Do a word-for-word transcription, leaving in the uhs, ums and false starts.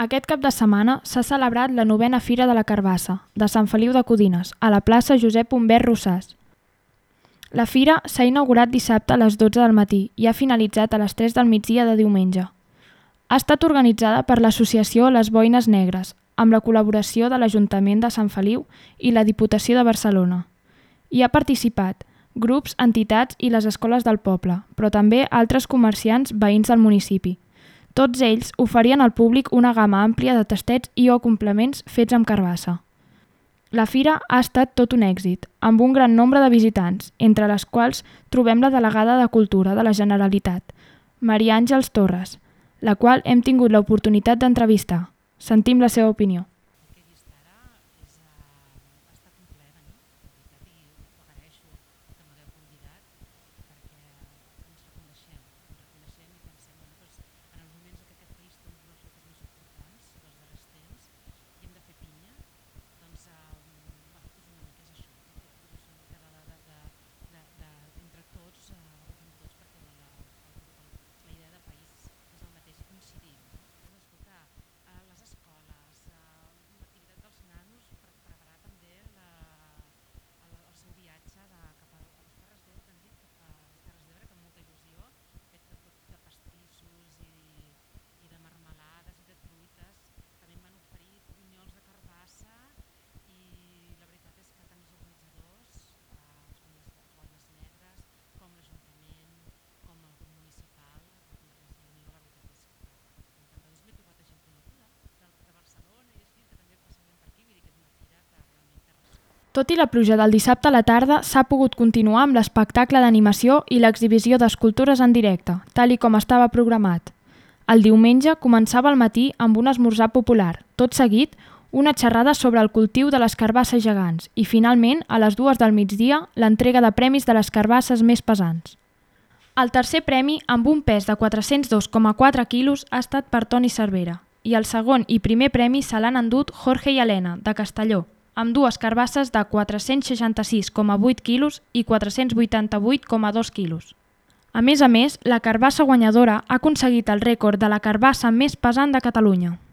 Aquest cap de setmana s'ha celebrat la novena Fira de la Carbassa, de Sant Feliu de Codines, a la plaça Josep Humbert Rosàs. La fira s'ha inaugurat dissabte a les dotze del matí i ha finalitzat a les tres del migdia de diumenge. Ha estat organitzada per l'associació Les Boines Negres, amb la col·laboració de l'Ajuntament de Sant Feliu i la Diputació de Barcelona. Hi ha participat grups, entitats i les escoles del poble, però també altres comerciants veïns del municipi. Tots ells oferien al públic una gamma àmplia de tastets i o complements fets amb carbassa. La fira ha estat tot un èxit, amb un gran nombre de visitants, entre les quals trobem la delegada de Cultura de la Generalitat, Maria Àngels Torres, la qual hem tingut l'oportunitat d'entrevistar. Sentim la seva opinió. Tot i la pluja del dissabte a la tarda, s'ha pogut continuar amb l'espectacle d'animació i l'exhibició d'escultures en directe, tal i com estava programat. El diumenge començava al matí amb un esmorzar popular, tot seguit una xerrada sobre el cultiu de les carbasses gegants i, finalment, a les dues del migdia, l'entrega de premis de les carbasses més pesants. El tercer premi, amb un pes de quatre-cents dos coma quatre quilos, ha estat per Toni Cervera, i el segon i primer premi se l'han endut Jorge i Helena, de Castelló, amb dues carbasses de quatre-cents seixanta-sis coma vuit quilos i quatre-cents vuitanta-vuit coma dos quilos. A més a més, la carbassa guanyadora ha aconseguit el rècord de la carbassa més pesant de Catalunya.